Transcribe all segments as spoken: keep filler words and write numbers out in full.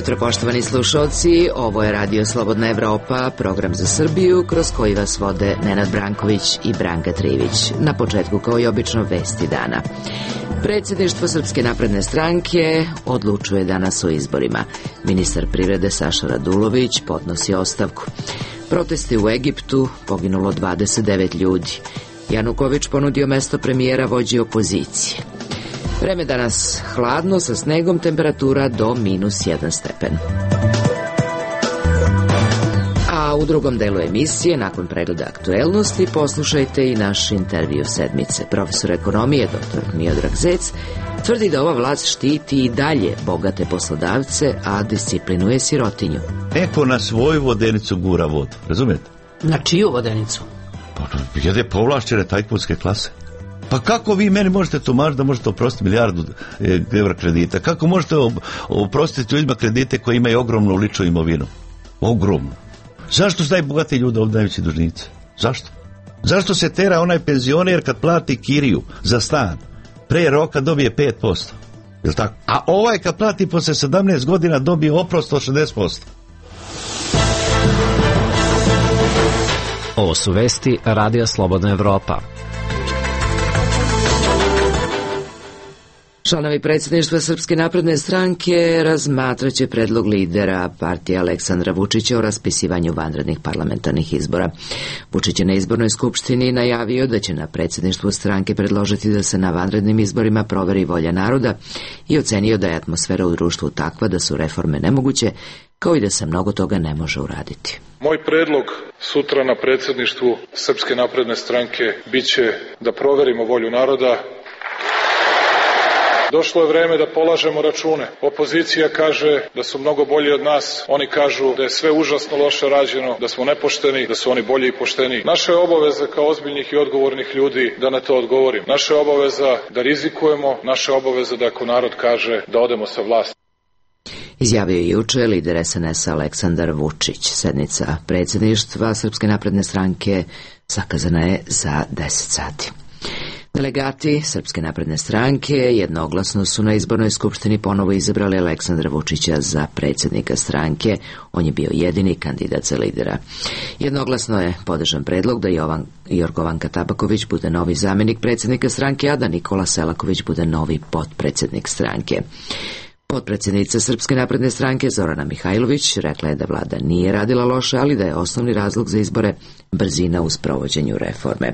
jutro, poštovani slušalci. Ovo je Radio Slobodna Evropa, program za Srbiju, kroz koji vas vode Nenad Branković i Branka Trivić. Na početku, kao i obično, vesti dana. Predsjedništvo Srpske napredne stranke odlučuje danas o izborima. Ministar privrede Saša Radulović podnosi ostavku. Protesti u Egiptu, poginulo dvadeset devet ljudi. Januković ponudio mesto premijera vođi opozicije. Vreme danas hladno, sa snegom, temperatura do minus jedan stepen. A u drugom delu emisije, nakon pregleda aktuelnosti, poslušajte i naš intervju sedmice. Profesor ekonomije, doktor Miodrag Zec, tvrdi da ova vlast štiti i dalje bogate poslodavce, a disciplinuje sirotinju. Neko na svoju vodenicu gura vodu, razumijete? Na čiju vodenicu? Pa, jede povlašćene tajkunske klase. Pa kako vi meni možete tumačiti da možete oprostiti milijardu evra kredita? Kako možete oprostiti ljudima kredite koji imaju ogromnu ličnu imovinu? Ogromnu. Zašto su najbogatiji ljudi ovdje najveći dužnici? Zašto? Zašto se tera onaj penzioner kad plati kiriju za stan? Pre roka dobije pet posto. Jel tako? A ovaj kad plati posle sedamnaest godina dobije oprost od šezdeset posto. Ovo su vesti Radija Slobodna Evropa. Članovi predsjedništva Srpske napredne stranke razmatraće predlog lidera partije Aleksandra Vučića o raspisivanju vanrednih parlamentarnih izbora. Vučić je na izbornoj skupštini najavio da će na predsjedništvu stranke predložiti da se na vanrednim izborima proveri volja naroda i ocenio da je atmosfera u društvu takva da su reforme nemoguće, kao i da se mnogo toga ne može uraditi. Moj predlog sutra na predsjedništvu Srpske napredne stranke biće da proverimo volju naroda. Došlo je vreme da polažemo račune. Opozicija kaže da su mnogo bolji od nas. Oni kažu da je sve užasno loše rađeno, da smo nepošteni, da su oni bolji i pošteni. Naša je obaveza kao ozbiljnih i odgovornih ljudi da na to odgovorim. Naša je obaveza da rizikujemo, naša je obaveza da ako narod kaže da odemo sa vlasti. Izjavio je juče lider es en es a Aleksandar Vučić. Sednica predsjedništva Srpske napredne stranke zakazana je za deset sati. Delegati Srpske napredne stranke jednoglasno su na izbornoj skupštini ponovo izabrali Aleksandra Vučića za predsjednika stranke. On je bio jedini kandidat za lidera. Jednoglasno je podržan predlog da Jovan, Jorgovanka Tabaković bude novi zamjenik predsjednika stranke, a da Nikola Selaković bude novi potpredsjednik stranke. Potpredsjednica Srpske napredne stranke Zorana Mihajlović rekla je da vlada nije radila loše, ali da je osnovni razlog za izbore brzina u sprovođenju reforme.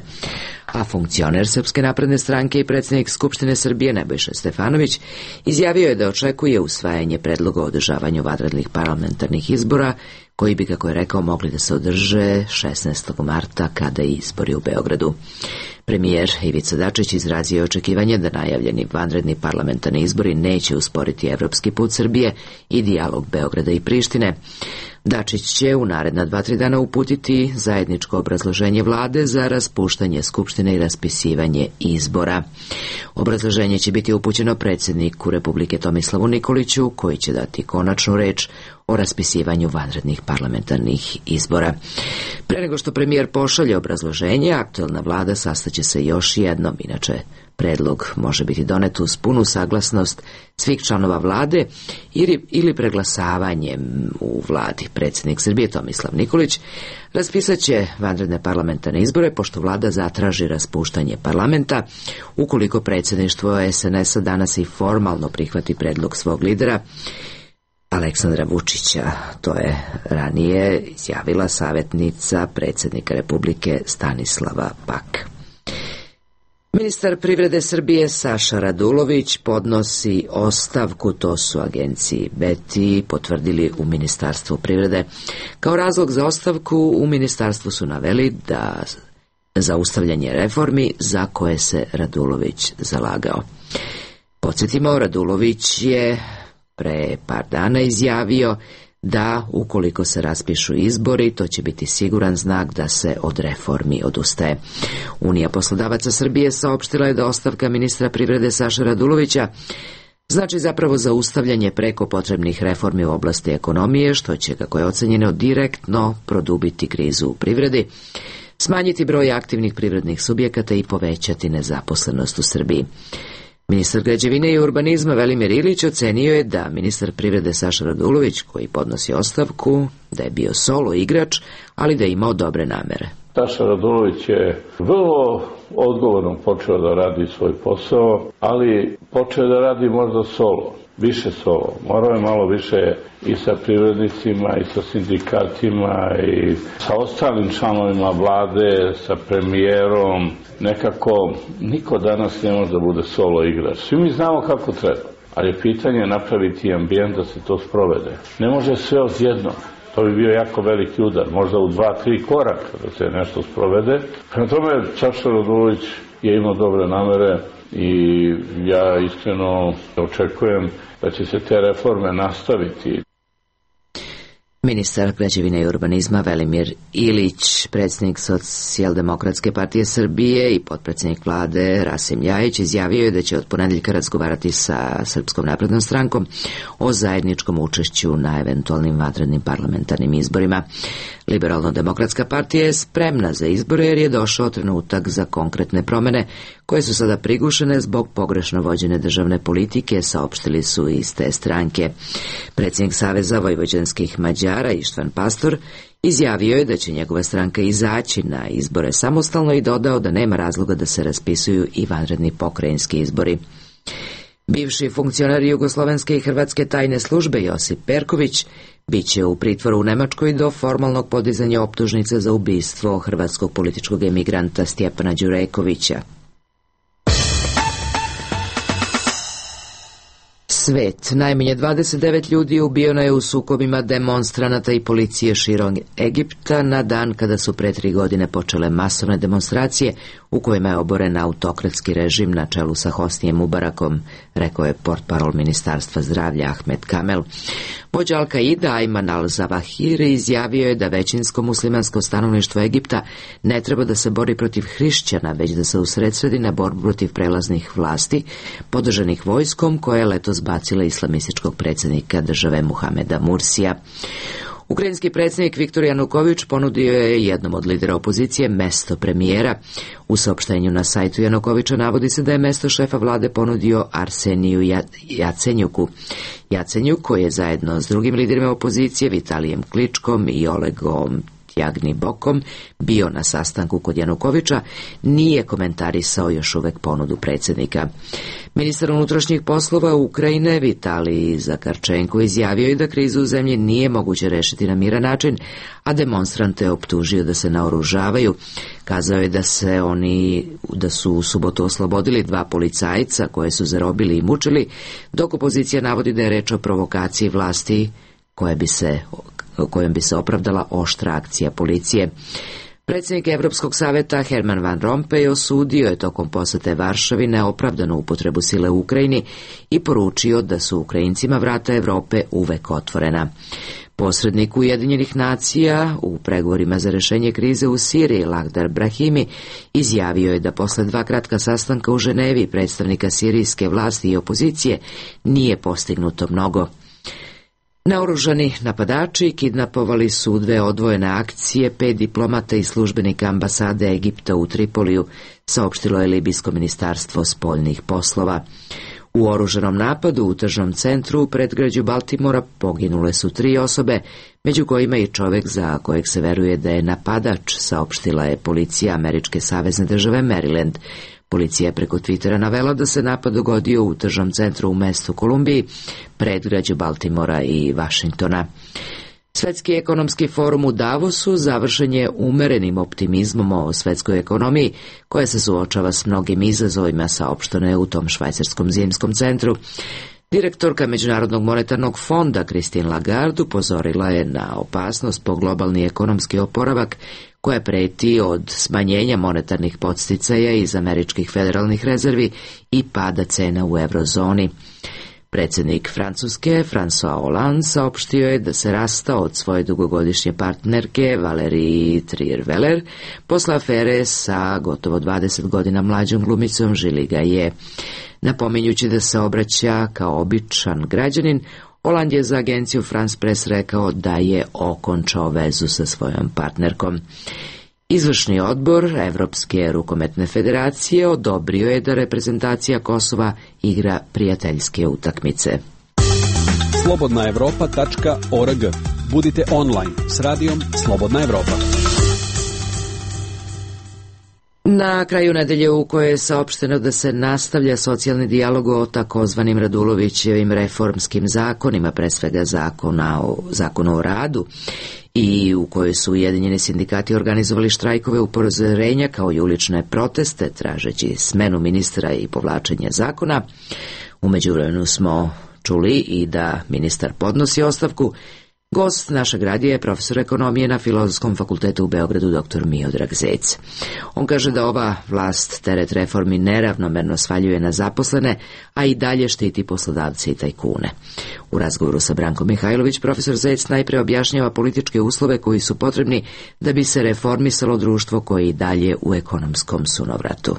A funkcioner Srpske napredne stranke i predsjednik Skupštine Srbije Nebojša Stefanović izjavio je da očekuje usvajanje predloga o održavanju vanrednih parlamentarnih izbora, koji bi, kako je rekao, mogli da se održe šesnaestog marta kada i izbori u Beogradu. Premijer Ivica Dačić izrazio je očekivanje da najavljeni vanredni parlamentarni izbori neće usporiti evropski put Srbije i dijalog Beograda i Prištine. Dačić će u naredna dva, tri dana uputiti zajedničko obrazloženje vlade za raspuštanje Skupštine i raspisivanje izbora. Obrazloženje će biti upućeno predsjedniku Republike Tomislavu Nikoliću, koji će dati konačnu reč o raspisivanju vanrednih parlamentarnih izbora. Pre nego što premijer pošalje obrazloženje, aktuelna vlada sastaće se još jednom, inače predlog može biti donet uz punu saglasnost svih članova vlade ili, ili preglasavanjem u vladi. Predsjednik Srbije Tomislav Nikolić raspisat će vanredne parlamentarne izbore pošto vlada zatraži raspuštanje parlamenta, ukoliko predsjedništvo es en es a danas i formalno prihvati predlog svog lidera Aleksandra Vučića. To je ranije izjavila savjetnica predsjednika Republike Stanislava Pak. Ministar privrede Srbije Saša Radulović podnosi ostavku, to su agenciji Beti potvrdili u Ministarstvu privrede. Kao razlog za ostavku u ministarstvu su naveli da zaustavljanje reformi za koje se Radulović zalagao. Podsjetimo, Radulović je pre par dana izjavio da ukoliko se raspišu izbori, to će biti siguran znak da se od reformi odustaje. Unija poslodavaca Srbije saopštila je da ostavka ministra privrede Saše Radulovića znači zapravo zaustavljanje preko potrebnih reformi u oblasti ekonomije, što će, kako je ocenjeno, direktno produbiti krizu u privredi, smanjiti broj aktivnih privrednih subjekata i povećati nezaposlenost u Srbiji. Ministar građevine i urbanizma Velimir Ilić ocenio je da ministar privrede Saša Radulović, koji podnosi ostavku, da je bio solo igrač, ali da je imao dobre namere. Saša Radulović je vrlo odgovorno počeo da radi svoj posao, ali počeo da radi možda solo, više solo. Morao je malo više i sa privrednicima, i sa sindikatima, i sa ostalim članovima vlade, sa premijerom. Nekako niko danas ne može da bude solo igrač. Svi mi znamo kako treba, ali je pitanje napraviti ambijent da se to sprovede. Ne može sve odjednom. To bi bio jako veliki udar, možda u dva, tri koraka da se nešto sprovede. Prema tome, Saša Radulović je imao dobre namere i ja iskreno očekujem da će se te reforme nastaviti. Ministar građevine i urbanizma Velimir Ilić, predsjednik Socijaldemokratske partije Srbije i potpredsjednik vlade Rasim Ljajić izjavio je da će od ponedjeljka razgovarati sa Srpskom naprednom strankom o zajedničkom učešću na eventualnim vanrednim parlamentarnim izborima. Liberalno-demokratska partija je spremna za izbore jer je došao trenutak za konkretne promjene koje su sada prigušene zbog pogrešno vođene državne politike, saopštili su iz te stranke. Predsjednik Saveza vojvođanskih Mađara Ištvan Pastor izjavio je da će njegova stranka izaći na izbore samostalno i dodao da nema razloga da se raspisuju i vanredni pokrajinski izbori. Bivši funkcionar jugoslovenske i hrvatske tajne službe Josip Perković biće u pritvoru u Nemačkoj do formalnog podizanja optužnice za ubistvo hrvatskog političkog emigranta Stjepana Đurekovića. Svet. Najmanje dvadeset devet ljudi ubijeno je u sukobima demonstranata i policije širom Egipta na dan kada su pre tri godine počele masovne demonstracije u kojima je oboren autokratski režim na čelu sa Hosnijem Mubarakom, rekao je portparol Ministarstva zdravlja Ahmed Kamel. Vođa Al-Kaida Ayman al-Zawahiri izjavio je da većinsko muslimansko stanovništvo Egipta ne treba da se bori protiv hrišćana, već da se usredsredi na borbu protiv prelaznih vlasti, podržanih vojskom koja je letos bacila islamističkog predsjednika države Muhameda Mursija. Ukrajinski predsjednik Viktor Januković ponudio je jednom od lidera opozicije mesto premijera. U saopštenju na sajtu Janukovića navodi se da je mesto šefa vlade ponudio Arseniju Jacenjuku. Jacenjuk, koji je zajedno s drugim liderima opozicije Vitalijem Kličkom i Olegom Tjagni Bokom bio na sastanku kod Janukovića, nije komentarisao još uvek ponudu predsjednika. Ministar unutrašnjih poslova Ukrajine Vitalij Zakarčenko izjavio je da krizu u zemlji nije moguće rešiti na miran način, a demonstrante je optužio da se naoružavaju. Kazao je da se oni da su u subotu oslobodili dva policajca koje su zarobili i mučili, dok opozicija navodi da je reč o provokaciji vlasti koje bi se kojom bi se opravdala oštra akcija policije. Predsjednik Evropskog saveta Herman Van Rompuy osudio je tokom posete Varšavi neopravdanu upotrebu sile u Ukrajini i poručio da su Ukrajincima vrata Evrope uvek otvorena. Posrednik Ujedinjenih nacija u pregovorima za rešenje krize u Siriji Lakhdar Brahimi izjavio je da posle dva kratka sastanka u Ženevi predstavnika sirijske vlasti i opozicije nije postignuto mnogo. Naoružani napadači kidnapovali su dve odvojene akcije, pet diplomata i službenika ambasade Egipta u Tripoliju, saopštilo je libijsko ministarstvo spoljnih poslova. U oružanom napadu u tržnom centru u predgrađu Baltimora poginule su tri osobe, među kojima i čovjek za kojeg se veruje da je napadač, saopštila je policija američke savezne države Maryland. Policija je preko Twittera navela da se napad dogodio u tržnom centru u mestu Kolumbiji, predgrađu Baltimora i Vašingtona. Svetski ekonomski forum u Davosu završen je umerenim optimizmom o svetskoj ekonomiji, koja se suočava s mnogim izazovima, saopšteno je u tom švajcarskom zimskom centru. Direktorka Međunarodnog monetarnog fonda Christine Lagarde upozorila je na opasnost po globalni ekonomski oporavak koja preti od smanjenja monetarnih podsticaja iz američkih federalnih rezervi i pada cena u eurozoni. Predsjednik Francuske, François Hollande, saopštio je da se rastao od svoje dugogodišnje partnerke Valérie Trierweiler posle afere sa gotovo dvadeset godina mlađom glumicom Julie Gaillet. Napominjući da se obraća kao običan građanin, Hollande je za agenciju France Press rekao da je okončao vezu sa svojom partnerkom. Izvršni odbor Evropske rukometne federacije odobrio je da reprezentacija Kosova igra prijateljske utakmice. slobodna evropa tačka org. Budite online s radijom Slobodna Evropa. Na kraju nedelje u kojoj je saopšteno da se nastavlja socijalni dijalog o takozvanim Radulovićevim reformskim zakonima, pre svega zakona o, zakonu o radu, i u kojoj su Ujedinjeni sindikati organizovali štrajkove upozorenja kao i ulične proteste tražeći smenu ministra i povlačenje zakona. U međuvremenu smo čuli i da ministar podnosi ostavku. Gost našeg radija je profesor ekonomije na Filozofskom fakultetu u Beogradu, dr Miodrag Zec. On kaže da ova vlast teret reformi neravnomerno svaljuje na zaposlene, a i dalje štiti poslodavce i tajkune. U razgovoru sa Brankom Mihajlović, profesor Zec najpre objašnjava političke uslove koji su potrebni da bi se reformisalo društvo koje i dalje u ekonomskom sunovratu.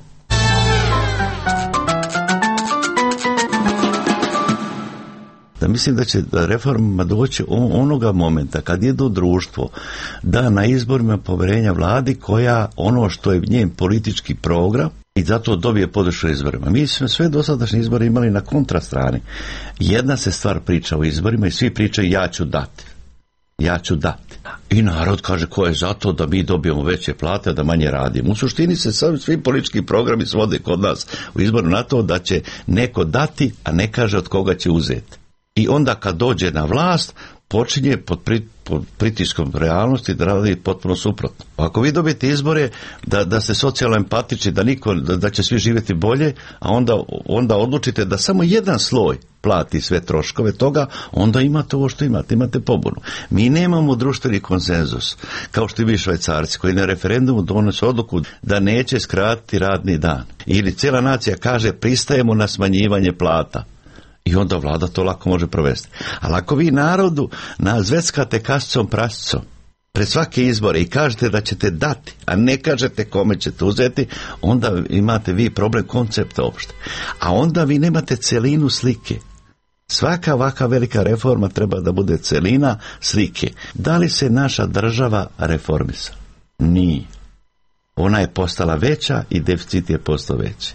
Da mislim da će reforma doći onoga momenta kad jedu društvo da na izborima poverenja vladi koja ono što je njen politički program i zato dobije podršku izborima. Mi smo sve dosadašnje izbore imali na kontrastrani. Jedna se stvar priča o izborima i svi pričaju ja ću dati. Ja ću dati. I narod kaže ko je za to da mi dobijemo veće plate, da manje radimo. U suštini se svi politički programi svode kod nas u izboru na to da će neko dati, a ne kaže od koga će uzeti. I onda kad dođe na vlast, počinje pod, pri, pod pritiskom realnosti da radi potpuno suprotno. Ako vi dobijete izbore da, da ste socijalno empatični, da, niko, da, da će svi živjeti bolje, a onda, onda odlučite da samo jedan sloj plati sve troškove toga, onda imate ovo što imate, imate pobunu. Mi nemamo društveni konsenzus, kao što i Švajcarci, koji na referendumu donose odluku da neće skratiti radni dan. Ili cijela nacija kaže pristajemo na smanjivanje plata. I onda vlada to lako može provesti. Ali ako vi narodu nazveckate kasicom prasicom pred svake izbore i kažete da ćete dati, a ne kažete kome ćete uzeti, onda imate vi problem koncepta uopšte. A onda vi nemate celinu slike. Svaka ovakva velika reforma treba da bude celina slike. Da li se naša država reformisala? Nije. Ona je postala veća i deficit je postao veći.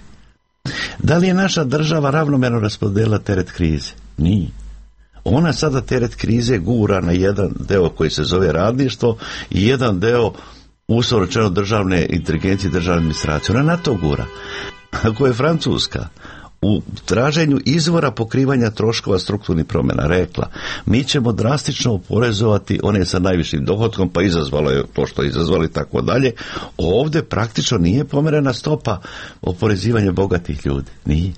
Da li je naša država ravnomerno raspodelila teret krize? Nije. Ona sada teret krize gura na jedan deo koji se zove radništvo i jedan deo uslovno rečeno državne inteligencije, državne administracije. Ona na to gura. Ako je Francuska u traženju izvora pokrivanja troškova strukturnih promjena rekla mi ćemo drastično oporezovati one sa najvišim dohotkom, pa izazvalo je to što je izazvalo i tako dalje, ovdje praktično nije pomerena stopa oporezivanja bogatih ljudi. Nije.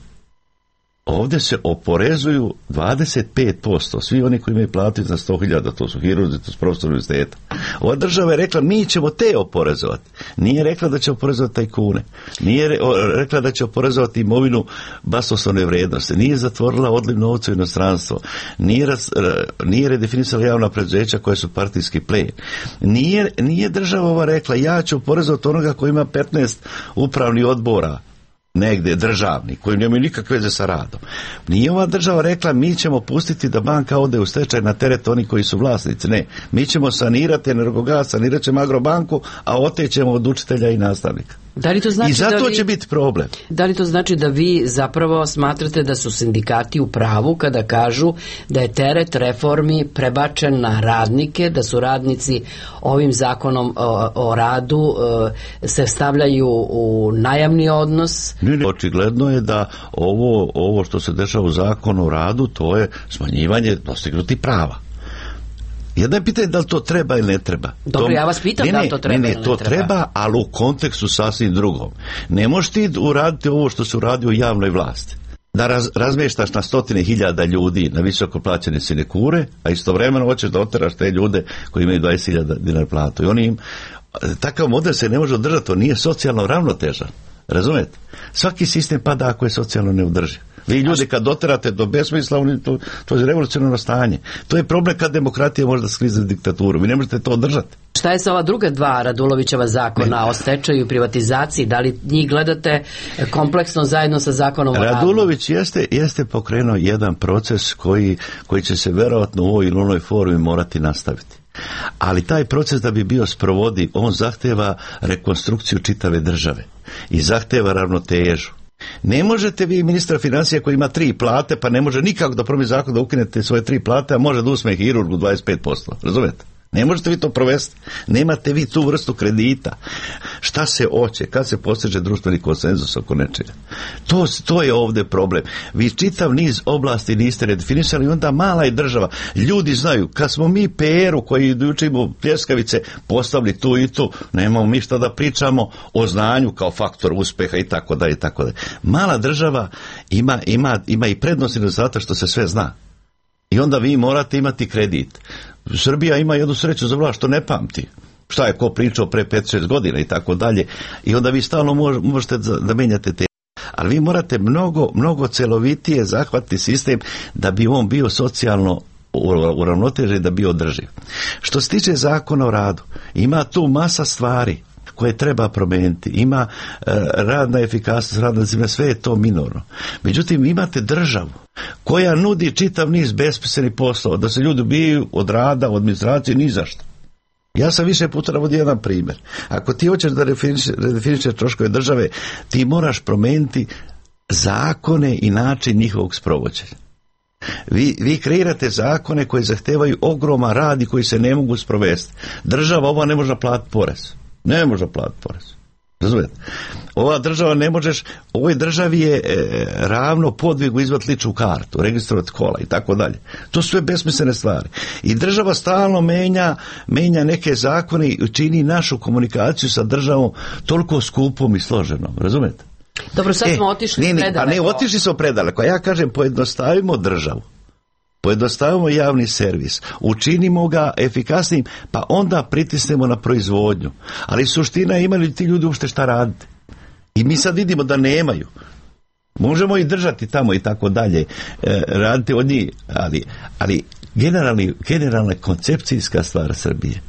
Ovdje se oporezuju dvadeset pet posto, svi oni koji imaju platu za sto hiljada, to su hirurzi, to su profesori univerziteta. Ova država je rekla, mi ćemo te oporezovati. Nije rekla da će oporezovati tajkune. Nije rekla da će oporezovati imovinu basnoslovne vrijednosti. Nije zatvorila odliv novca u inostranstvo. Nije, raz, nije redefinisala javna preduzeća koje su partijski plen. Nije, nije država ova rekla, ja ću oporezovati onoga koji ima petnaest upravnih odbora negdje državni, koji nemaju nikakve veze sa radom. Nije ova država rekla mi ćemo pustiti da banka ode u stečaj na teret oni koji su vlasnici. Ne, mi ćemo sanirati Energogas, sanirat ćemo Agrobanku, a otećemo od učitelja i nastavnika. Da li to znači I zato da vi, će biti problem. Da li to znači da vi zapravo smatrate da su sindikati u pravu kada kažu da je teret reformi prebačen na radnike, da su radnici ovim zakonom o, o radu e, se stavljaju u najamni odnos? Očigledno je da ovo, ovo što se dešava u zakonu o radu, to je smanjivanje dostignutih prava. Jedno je pitanje da li to treba ili ne treba. Dobro, to, ja vas pitam ne, da li to treba ne, ne, ili ne to treba. treba, ali u kontekstu sasvim drugom. Ne možeš ti uraditi ovo što se uradi u javnoj vlasti. Da raz, razmještaš na stotine hiljada ljudi na visoko plaćene sinekure, a istovremeno hoćeš da oteraš te ljude koji imaju dvadeset hiljada dinara platu. I oni im, takav model se ne može održati, to nije socijalno ravnotežan. Razumete? Svaki sistem pada ako je socijalno neodrživ. Vi ljudi kad doterate do besmisla, to, to je revolucionarno stanje. To je problem kad demokratija može da sklize diktaturu. Vi ne možete to održati. Šta je sa ova druga dva Radulovićeva zakona ne. o stečaju i privatizaciji? Da li njih gledate kompleksno zajedno sa zakonom o radu? Radulović jeste, jeste pokrenuo jedan proces koji, koji će se vjerojatno u ovoj ili onoj formi morati nastaviti. Ali taj proces da bi bio sprovodiv, on zahteva rekonstrukciju čitave države i zahteva ravnotežu. Ne možete vi ministra financija koji ima tri plate, pa ne može nikako da promijeni zakon da ukinete svoje tri plate, a može da usme hirurgu dvadeset pet posto. Razumete? Ne možete vi to provesti. Nemate vi tu vrstu kredita. Šta se hoće? Kad se postiže društveni konsenzus oko nečega? To, to je ovdje problem. Vi čitav niz oblasti niste redefinisali, onda mala je država. Ljudi znaju, kad smo mi P R-u koji učimo pljeskavice postavili tu i tu, nemamo mi šta da pričamo o znanju kao faktor uspjeha i tako dalje i tako dalje. Mala država ima, ima, ima i prednost i nedostatak što se sve zna. I onda vi morate imati kredit. Srbija ima jednu sreću za vlast što ne pamti. Šta je ko pričao pre pet šest godina i tako dalje. I onda vi stalno možete da menjate te. Ali vi morate mnogo, mnogo celovitije zahvatiti sistem da bi on bio socijalno uravnotežen i da bi održiv. Što se tiče zakona o radu, ima tu masa stvari koje treba promijeniti. Ima e, radna efikasnost, radna zima, sve je to minorno. Međutim, imate državu koja nudi čitav niz besmislenih poslova, da se ljudi ubijaju od rada, od administracije, ni zašto. Ja sam više puta navodio jedan primjer. Ako ti hoćeš da redefinišeš troškove države, ti moraš promijeniti zakone i način njihovog sprovođenja. Vi, vi kreirate zakone koji zahtevaju ogroman rad i koji se ne mogu sprovesti. Država ova ne može platiti porez. Ne može platiti porez. Razumijete? Ova država ne možeš, ovoj državi je e, ravno podvigu izvati ličnu kartu, registrovati kola i tako dalje. To su sve besmislene stvari. I država stalno menja, menja neke zakone i čini našu komunikaciju sa državom toliko skupom i složenom. Razumijete? Dobro, sad smo e, otišli ne, ne, predaleko. A ne, otišli smo predaleko. Ja kažem, pojednostavimo državu. Pojednostavimo javni servis, učinimo ga efikasnim, pa onda pritisnemo na proizvodnju. Ali suština je, imali ti ljudi uopšte šta raditi. I mi sad vidimo da nemaju. Možemo i držati tamo i tako dalje, e, raditi od njih, ali, ali generalni, generalna koncepcijska stvar Srbije.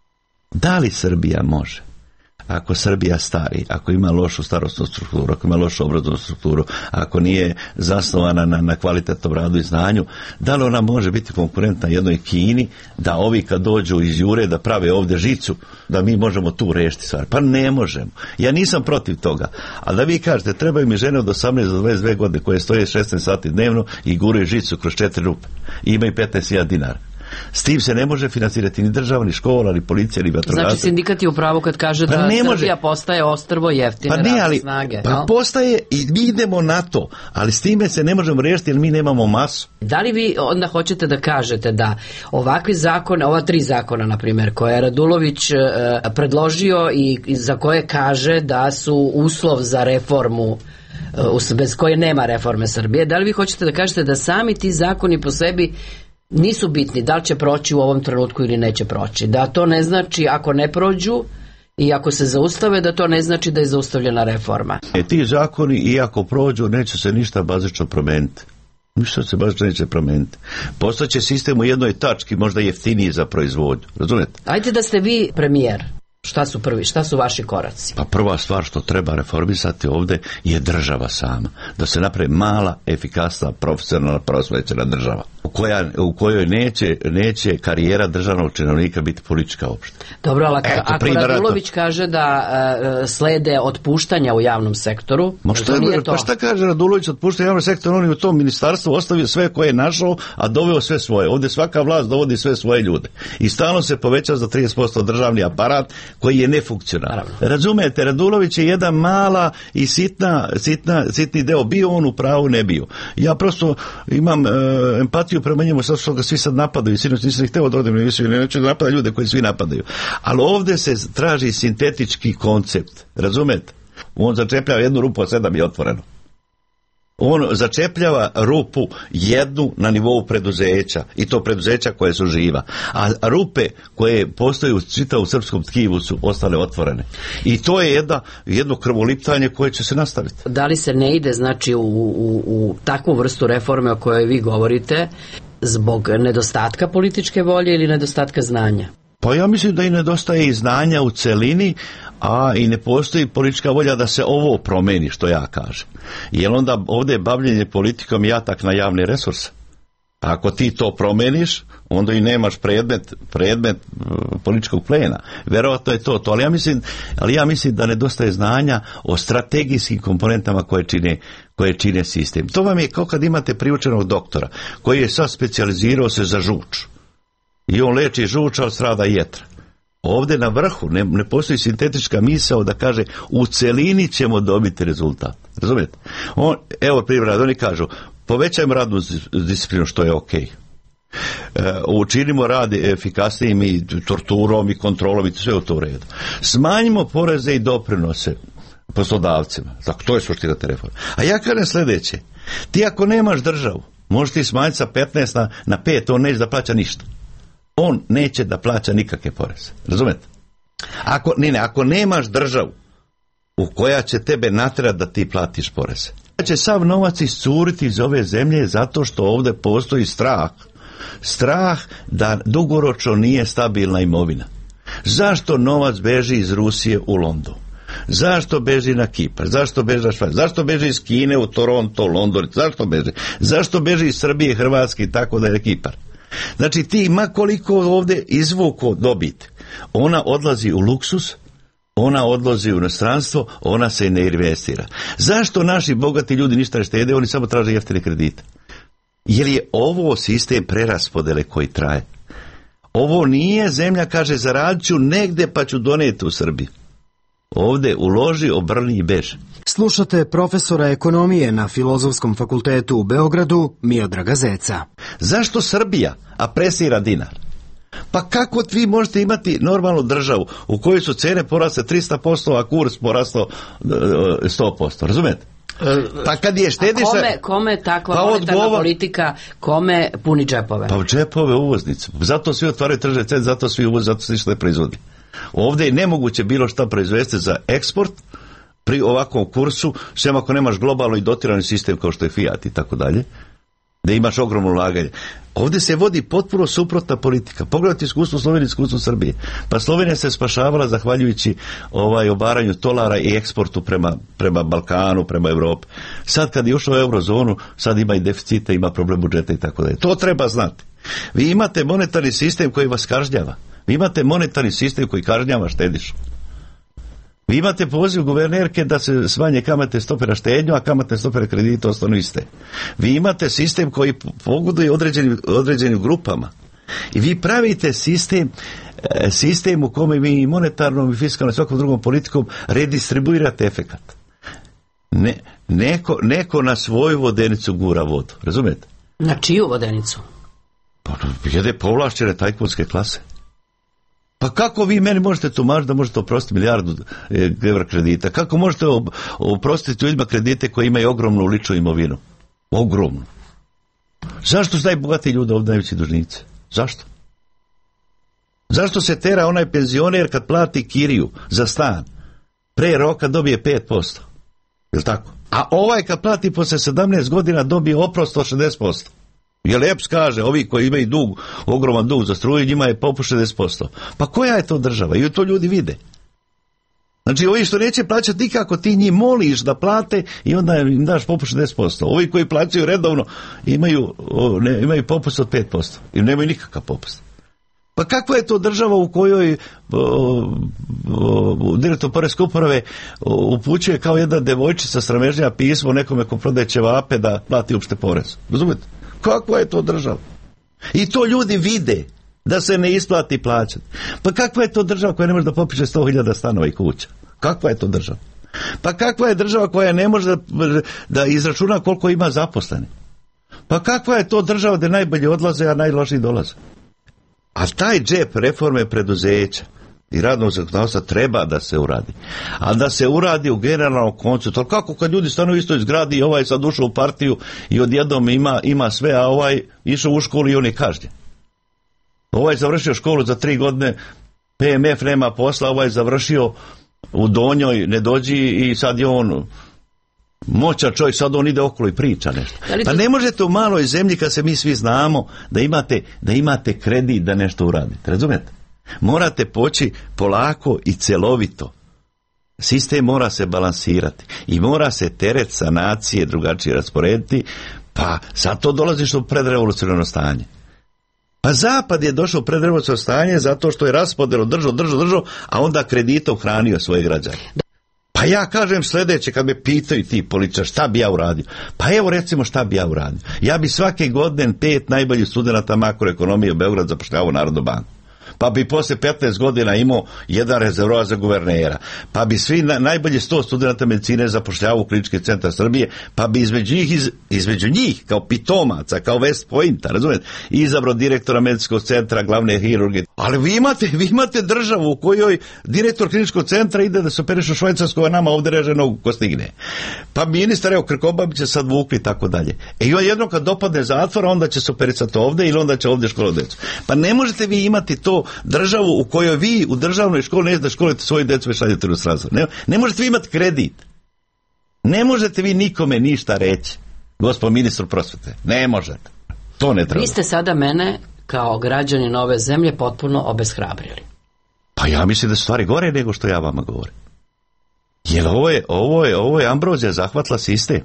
Da li Srbija može? Ako Srbija stari, ako ima lošu starosnu strukturu, ako ima lošu obrazovnu strukturu, ako nije zasnovana na, na kvalitetnom radu i znanju, da li ona može biti konkurentna jednoj Kini, da ovi kad dođu iz Jure da prave ovdje žicu, da mi možemo tu rešiti stvar? Pa ne možemo. Ja nisam protiv toga. A da vi kažete, trebaju mi žene od osamnaest do dvadeset dve godine koje stoje šesnaest sati dnevno i guraju žicu kroz četiri rupe. I imaju petnaest hiljada dinara. S tim se ne može financirati ni država, ni škola, ni policija, ni vatrogasci. Znači sindikat je u pravu kad kaže pa da Srbija može. postaje ostrvo jeftine pa ne, ali, radne snage. Pa no? postaje i mi idemo na to, ali s time se ne možemo riješiti jer mi nemamo masu. Da li vi onda hoćete da kažete da ovakvi zakone, ova tri zakona na primjer, koje je Radulović e, predložio i, i za koje kaže da su uslov za reformu e, bez koje nema reforme Srbije, da li vi hoćete da kažete da sami ti zakoni po sebi nisu bitni, da li će proći u ovom trenutku ili neće proći? Da to ne znači ako ne prođu i ako se zaustave, da to ne znači da je zaustavljena reforma. E, ti zakoni, iako prođu, neće se ništa bazično promijeniti. Ništa se bazično neće promijeniti. Postaće sistem u jednoj tački možda jeftiniji za proizvodnju. Razumijete? Ajde da ste vi premijer. Šta su prvi, šta su vaši koraci? Pa prva stvar što treba reformisati ovdje je država sama. Da se napravi mala, efikasna, profesionalna, prosvećena država. U, koja, u kojoj neće, neće karijera državnog činovnika biti politička opšta. Dobro, ali Eto, ako Radulović kaže da uh, slede otpuštanja u javnom sektoru, Ma šta, je, pa šta kaže Radulović otpuštanja u javnom sektoru? On je u tom ministarstvu ostavio sve koje je našao, a doveo sve svoje. Ovdje svaka vlast dovodi sve svoje ljude. I stalno se poveća za trideset posto državni aparat koji je nefunkcionalan. Razumijete, Radulović je jedna mala i sitna, sitna, sitni deo, bio on u pravu, ne bio. Ja prosto imam e, empatiju prema njemu, sad što ga svi sad napadaju, sinoć nisam ih hteo da odem, neću da napada ljude koji svi napadaju. Ali ovdje se traži sintetički koncept, razumijete? On začepljava jednu rupu, a sedam je otvoreno. On začepljava rupu jednu na nivou preduzeća, i to preduzeća koje su živa, a rupe koje postoje u čitavom srpskom tkivu su ostale otvorene. I to je jedna, jedno krvoliptanje koje će se nastaviti. Da li se ne ide znači u, u, u takvu vrstu reforme o kojoj vi govorite zbog nedostatka političke volje ili nedostatka znanja? Pa ja mislim da i nedostaje i znanja u celini, a i ne postoji politička volja da se ovo promeni, što ja kažem. Jer onda ovdje je bavljenje politikom i atak na javne resurse. Ako ti to promeniš, onda i nemaš predmet, predmet političkog plena. Verovatno je to to, ali ja mislim, ali ja mislim da nedostaje znanja o strategijskim komponentama koje čine, koje čine sistem. To vam je kao kad imate priučenog doktora koji je sad specijalizirao se za žuč. I on leči žuč, ali strada jetra. Ovdje na vrhu ne, ne postoji sintetička misao da kaže u celini ćemo dobiti rezultat. Razumijete? On, evo primjer, oni kažu povećajmo radnu disciplinu, što je ok. E, učinimo rad efikasnijim i torturom i kontrolom i sve u to redu. Smanjimo poreze i doprinose poslodavcima. Tako, to je suština te reforme. A ja kažem sljedeće. Ti ako nemaš državu, možeš ti smanjiti sa petnaest na, na pet, on neće da plaća ništa. On neće da plaća nikakve poreze. Razumete? Ako, ne, ne, ako nemaš državu u koja će tebe natjerati da ti platiš poreze, će sav novac iscuriti iz ove zemlje zato što ovdje postoji strah. Strah da dugoročno nije stabilna imovina. Zašto novac beži iz Rusije u London? Zašto beži na Kipar? Zašto beži na Švajcarsku? Zašto beži iz Kine u Toronto, London? Zašto beži? Zašto beži iz Srbije, Hrvatske i tako da je Kipar? Znači ti ma koliko ovdje izvuko dobit, ona odlazi u luksus, ona odlazi u inostranstvo, ona se ne investira. Zašto naši bogati ljudi ništa ne štede, oni samo traže jeftine kredite? Jer je ovo sistem preraspodele koji traje. Ovo nije zemlja, kaže, zaradit ću negde pa ću doneti u Srbiji. Ovdje uloži, obrni i beži. Slušate profesora ekonomije na Filozofskom fakultetu u Beogradu, Miodraga Zeca. Zašto Srbija apresira dinar? Pa kako vi možete imati normalnu državu u kojoj su cene porasle trista posto, a kurs porastao sto posto, razumijete? Pa kad je štediša... Kome, kome takva pa monetarna odgovor... politika, kome puni džepove? Pa džepove uvoznice. Zato svi otvaraju tržne cene, zato svi uvoz, zato svi što ne proizvodi. Ovdje je nemoguće bilo šta proizvesti za eksport pri ovakvom kursu, sem ako nemaš globalno i dotirani sistem kao što je Fiat i tako dalje, da imaš ogromno ulaganje. Ovdje se vodi potpuno suprotna politika. Pogledajte iskustvo Slovenije, iskustvo Srbije. Pa Slovenija se spašavala zahvaljujući ovaj obaranju tolara i eksportu prema, prema Balkanu, prema Europi. Sad kad je ušao u eurozonu, sad ima i deficite, ima problem budžeta i tako dalje. To treba znati. Vi imate monetarni sistem koji vas kažnjava. Vi imate monetarni sistem koji kažnjava štedišu. Vi imate poziv guvernerke da se smanje kamatne stope na štednju, a kamatne stope na kredite ostanu iste. Vi imate sistem koji pogoduje određenim, određenim grupama. I vi pravite sistem, sistem u kome vi monetarnom i fiskalnom i svakom drugom politikom redistribuirate efekat. Ne, neko, neko na svoju vodenicu gura vodu. Razumijete? Na čiju vodenicu? Pa jede povlašćene tajkunske klase. Pa kako vi meni možete tumačiti da možete oprostiti milijardu evra kredita? Kako možete oprostiti ljudima kredite koji imaju ogromnu ličnu imovinu? Ogromnu. Zašto su najbogatiji ljudi ovdje najveći dužnici? Zašto? Zašto se tera onaj penzioner kad plati kiriju za stan? Pre roka dobije pet posto. Je li tako? A ovaj kad plati posle sedamnaest godina dobije oprost od šezdeset posto. Jer E P S kaže, ovi koji imaju dug, ogroman dug za struju, njima je popust šezdeset posto. Pa koja je to država? I to ljudi vide. Znači, ovi što neće plaćati nikako, ti njih moliš da plate i onda im daš popust šezdeset posto. Ovi koji plaćaju redovno imaju, ne, imaju popust od pet posto. I nemaju nikakav popust. Pa kakva je to država u kojoj o, o, direktor poreske uprave upućuje kao jedna devojčica sramežnja pismo nekome ko prodaje ćevape da plati uopšte porez? Razumete? Kakva je to država? I to ljudi vide da se ne isplati plaćati. Pa kakva je to država koja ne može da popiše sto hiljada stanova i kuća? Kakva je to država? Pa kakva je država koja ne može da, da izračuna koliko ima zaposleni? Pa kakva je to država gdje najbolje odlaze, a najlošiji dolaze? A taj džep reforme preduzeća i radnog zakonodavstva treba da se uradi. A da se uradi u generalnom konceptu. Ali kako kad ljudi stanu isto izgradi i ovaj sad ušao u partiju i odjednom ima, ima sve, a ovaj išao u školu i on je kažnjen. Ovaj završio školu za tri godine, P M F nema posla, ovaj završio u Donjoj, ne dođi i sad je on moćan čovjek, sad on ide okolo i priča nešto. Pa ne možete u maloj zemlji kad se mi svi znamo da imate, da imate kredit da nešto uradite. Razumijete? Morate poći polako i celovito. Sistem mora se balansirati i mora se teret sanacije drugačije rasporediti Pa sad to dolaziš u predrevolucionarno stanje. Pa Zapad je došao u predrevolucionarno stanje zato što je raspodelo držao, držao, držao, a onda kreditom hranio svoje građane. Pa ja kažem sljedeće, kad me pitaju ti političari šta bi ja uradio. Pa evo recimo šta bi ja uradio. Ja bi svake godine pet najboljih studenata makroekonomije u Beograd zapošljavao u Narodnu banku. Pa bi poslije petnaest godina imao jedan rezervoar za guvernera, pa bi svi na, najbolji sto studenta medicine zapošljavao u Klinički centar Srbije, pa bi između njih, iz, između njih kao pitomaca, kao West Pointa, razumijete, izabrao direktora medicinskog centra, glavne hirurge. Ali vi imate, vi imate državu u kojoj direktor Kliničkog centra ide da se operiše u Švajcarskoj, a nama ovdje reže nogu ko stigne. Pa ministar, evo, Krkobabić će sad vukli i tako dalje. E i on jedno kad dopadne zatvora, onda će se operisati ovdje ili onda će ovdje školovati djecu. Pa ne možete vi imati to državu u kojoj vi u državnoj školi ne da školite svoju djecu i šaljete u srazor. Ne, ne možete vi imati kredit. Ne možete vi nikome ništa reći. Gospod ministar prosvete. Ne možete. To ne treba. Vi ste sada mene kao građanin ove zemlje potpuno obeshrabrili. Pa ja mislim da su stvari gore nego što ja vama govorim. Jer ovo je, ovo je, ovo je ambrozija zahvatila sistem.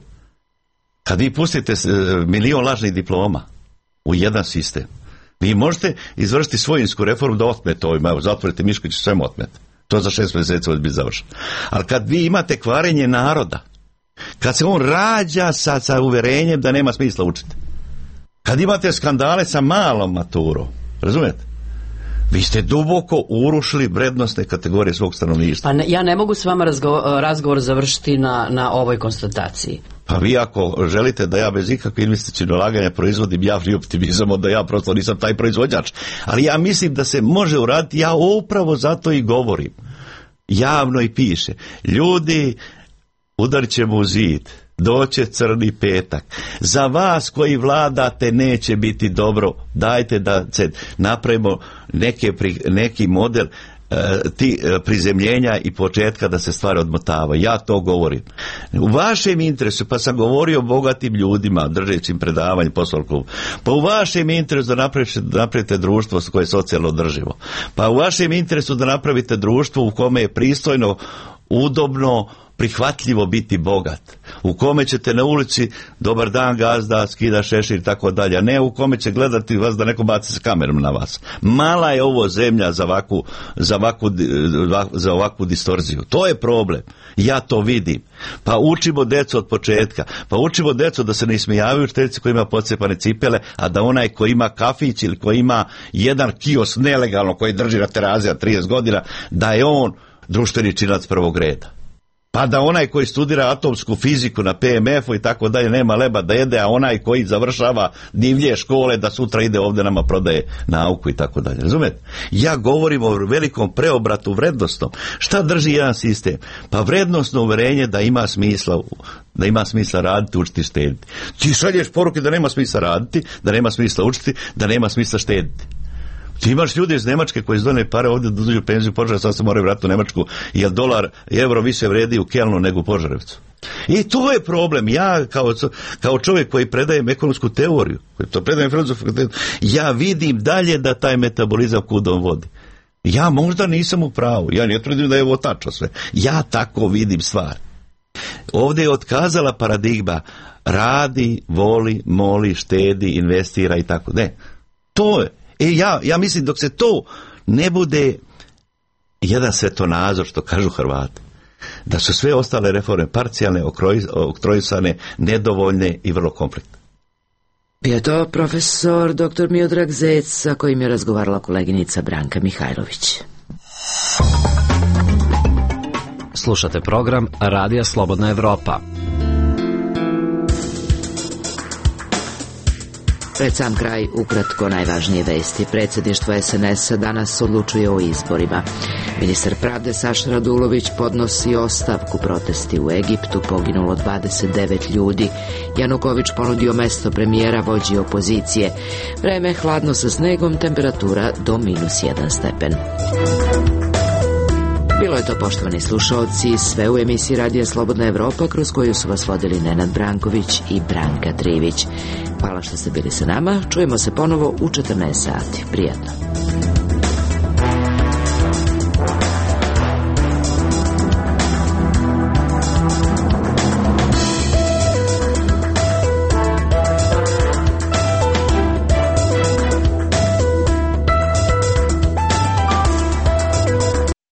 Kad vi pustite milion lažnih diploma u jedan sistem, vi možete izvršiti svojinsku reformu da otmete ovima, evo, zatvorite Mišković, sve mu otmete. To za šest mjeseci biti završeno. Ali kad vi imate kvarenje naroda, kad se on rađa sa, sa uverenjem da nema smisla učiti, kad imate skandale sa malom maturom, razumijete? Vi ste duboko urušili vrednostne kategorije svog stanovništva. Pa ne, ja ne mogu s vama razgo, razgovor završiti na, na ovoj konstataciji. Pa vi ako želite da ja bez ikakve investicijne ulaganja proizvodim javni optimizam, onda ja prosto nisam taj proizvođač. Ali ja mislim da se može uraditi, ja upravo zato i govorim. Javno i piše. Ljudi, udarit ćemo u zid. Doće crni petak. Za vas koji vladate neće biti dobro. Dajte da se napravimo neke, neki model ti prizemljenja i početka da se stvari odmotavaju. Ja to govorim. U vašem interesu, pa sam govorio o bogatim ljudima, držeći im predavanje poslovnog kluba, pa u vašem interesu da napravite, napravite društvo koje je socijalno održivo. Pa u vašem interesu da napravite društvo u kome je pristojno, udobno, prihvatljivo biti bogat, u kome ćete na ulici dobar dan gazda, skida šešir i tako dalje, a ne u kome će gledati vas da neko baci s kamerom na vas. Mala je ovo zemlja za ovakvu, za ovakvu, za ovakvu distorziju. To je problem. Ja to vidim. Pa učimo djecu od početka. Pa učimo djecu da se ne ismijavaju učiteljici koji ima pocepane cipele, a da onaj koji ima kafić ili koji ima jedan kios nelegalno koji drži na terazi trideset godina, da je on društveni činac prvog reda. Pa da onaj koji studira atomsku fiziku na P M F-u i tako dalje nema leba da jede, a onaj koji završava divlje škole da sutra ide ovdje nama prodaje nauku i tako dalje. Razumete? Ja govorim o velikom preobratu vrednostnom. Šta drži jedan sistem? Pa vrednostno uverenje da ima smisla, da ima smisla raditi, učiti, štediti. Ti šalješ poruke da nema smisla raditi, da nema smisla učiti, da nema smisla štediti. Ti imaš ljudi iz Njemačke koji izdone pare ovdje da dođu penziju Požare, sad se moraju vratiti u Njemačku, jer dolar i euro više vredi u Kelnu nego u Požarevcu. I to je problem. Ja kao, kao čovjek koji predajem ekonomsku teoriju, koji to predajem filozofsku teoriju, ja vidim dalje da taj metabolizam kudom vodi. Ja možda nisam u pravu, ja ne tvrdim da je ovo tačno sve. Ja tako vidim stvar. Ovdje je otkazala paradigma radi, voli, moli, štedi, investira i tako. Ne, to je. E ja, ja mislim dok se to ne bude jedan svetonazor, što kažu Hrvati, da su sve ostale reforme parcijalne, oktrojisane, nedovoljne i vrlo konfliktne. Bio je to profesor doktor Miodrag Zec, sa kojim je razgovarala koleginica Branka Mihajlović. Slušate program Radija Slobodna Evropa. Pred sam kraj, ukratko najvažnije vesti. Predsjedništvo S N S-a danas odlučuje o izborima. Ministar pravde Saša Radulović podnosi ostavku. Protesti u Egiptu, poginulo dvadeset devet ljudi. Januković ponudio mesto premijera vođi opozicije. Vreme hladno sa snegom, temperatura do minus jedan stepen. Bilo je to, poštovani slušaoci, sve u emisiji Radija Slobodna Evropa, kroz koju su vas vodili Nenad Branković i Branka Trivić. Hvala što ste bili sa nama. Čujemo se ponovo u četrnaest sati. Prijatno.